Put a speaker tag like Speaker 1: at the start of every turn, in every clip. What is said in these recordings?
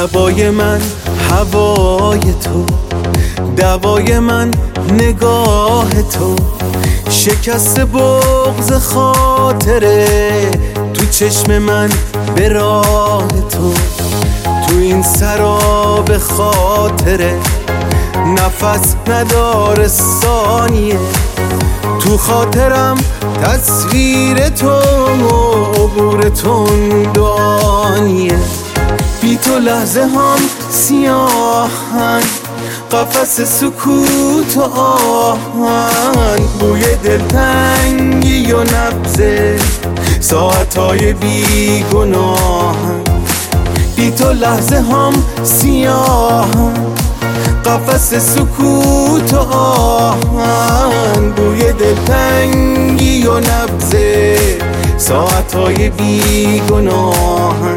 Speaker 1: لبای من هوای تو، دوای من نگاه تو، شکست بغض خاطره تو چشم من به راه تو. تو این سراب خاطره نفس نداره ثانیه، تو خاطرم تصویر تو عبور تندانیه. بی تو لحظه هم سیاهن، قفس سکوت و آهن، بوی دلتنگی و نبضه ساعتهای بیگناهن. بی تو لحظه هم سیاهن، قفس سکوت و آهن، بوی دلتنگی و نبضه ساعتهای بیگناهن.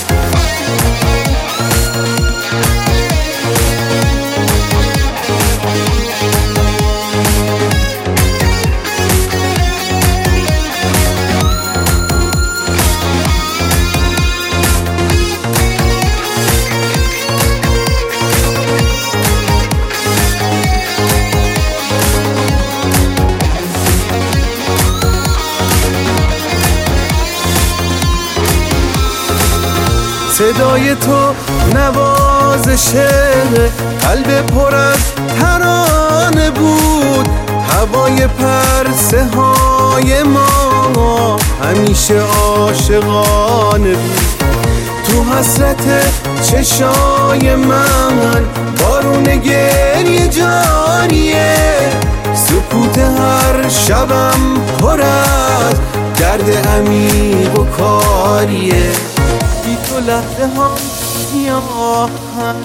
Speaker 1: صدای تو نوازشه، قلب پر از ترانه بود، هوای پرسه های ما همیشه عاشقانه بود. تو حسرت چشای من بارون گریه جاریه، سکوت هر شبم پر از درد عمیق و کاریه. بی تو لحظه هم سیاهن،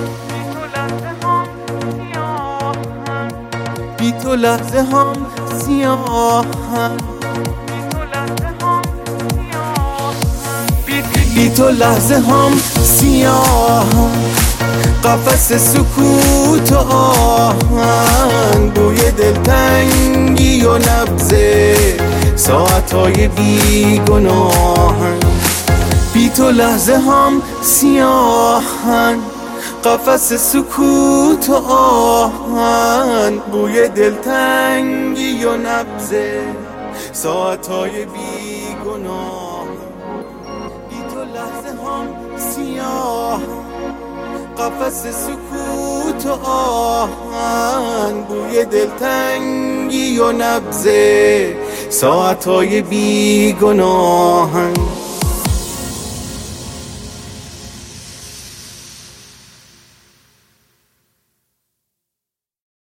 Speaker 1: بی تو لحظه هم سیاهن، بی تو لحظه هم سیاهن، قفس سکوت و آهن، بوی دلتنگی و نبضه ساعتهای بیگناهن. بی تو لحظه هم سیاهن، قفس سکوت و آهن، بوی دلتنگی و نبضه ساعتهای بیگناهن. بی تو لحظه هم سیاهن، قفس سکوت و آهن، بوی دلتنگی و نبضه ساعتهای بیگناهن.